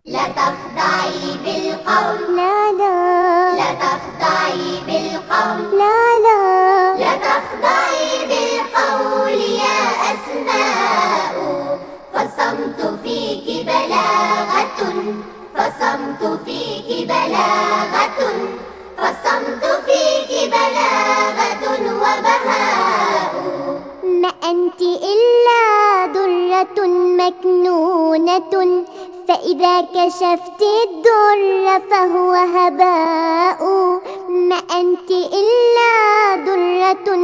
لا تخضعي بالقول، لا لا لا تخضعي بالقول، لا لا لا تخضعي بالقول يا أسماء، فالصمت فيك بلاغة، فالصمت فيك بلاغة، فالصمت فيك بلاغة وبهاء. ما أنت إلا درة مكنونة، فإذا كشفت الدر فهو هباء. ما أنت إلا درة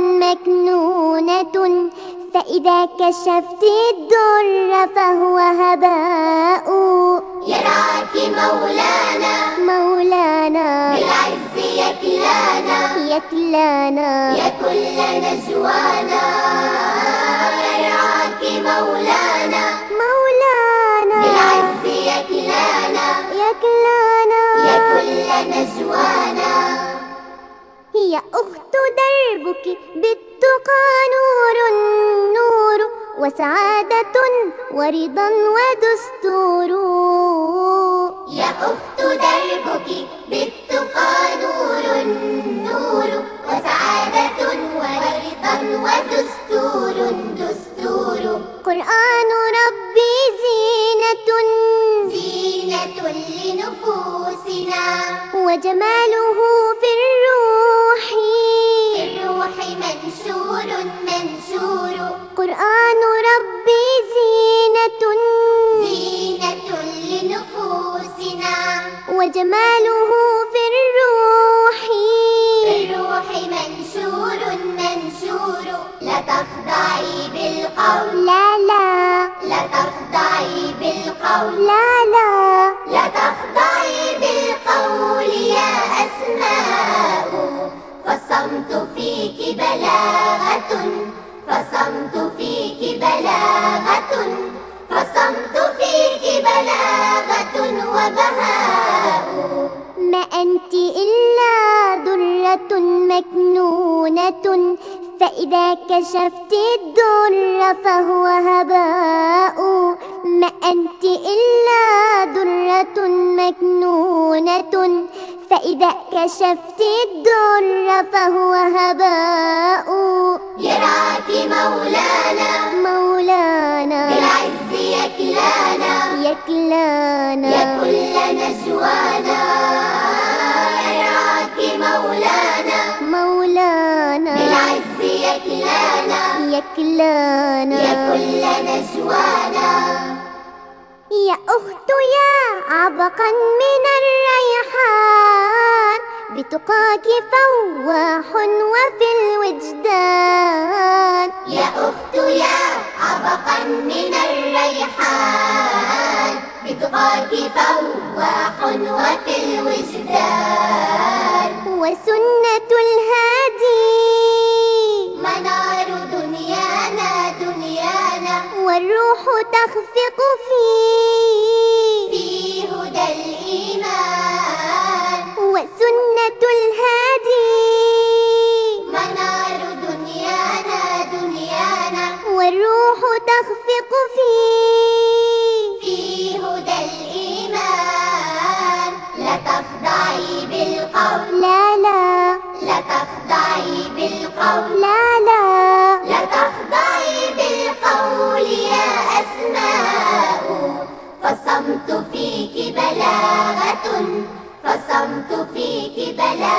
مكنونة، فإذا كشفت الدر فهو هباء. يرعاك مولانا، مولانا بالعز يكلانا، يكلانا يا كل نجوانا. يرعاك مولانا، مولانا بالعز يكلانا، يكلانا يا كل نجوانا. هي أخت دربك بالتقى نور، نور وسعادة ورضا ودستور. يا أخت دربك بالتقى نور، نور وسعادة ورضا ودستور، دستور. قرآن ربي زينة، زينة لنفوسنا، وجماله في الروح، في الروح منشور، منشور. قرآن ربي زينة، زينة لنفوسنا، وجماله في الروح، في الروح منشور، منشور. لا تخضعي بالقول، لا لا لا تخضعي بالقول، لا لا لا تخضعي بالقول يا أسماء، فالصمت فيك بلاغة، فالصمت فيك بلاغة، فالصمت فيك بلاغة وبهاء. ما أنت إلا درة مكنونة، فإذا كشفت الدر فهو هباء. ما أنت إلا درة مكنونة، فإذا كشفت الدر فهو هباء. يرعاك مولانا، مولانا بالعز يكلانا، يكلانا يا كل نجوانا. يرعاك مولانا، مولانا بالعز يكلانا، يكلانا يا كل نجوانا. يا أخت يا عبقا من الريحان، بتقاك فواح وفي الوجدان. يا أخت يا عبقا من الريحان، بتقاك فواح وفي الوجدان. وسنة الهادي منار دنيانا، دنيانا، والروح تخفق في فيه هدى الإيمان. وسنة الهادي منار دنيانا، دنيانا، والروح تخفق في فيه هدى الإيمان. لا تخضعي بالقول، لا لا لا تخضعي بالقول، لا لا لا تخضعي بالقول يا أسماء، فالصمت فيك بلاغة، فالصمت فيك بلاغة.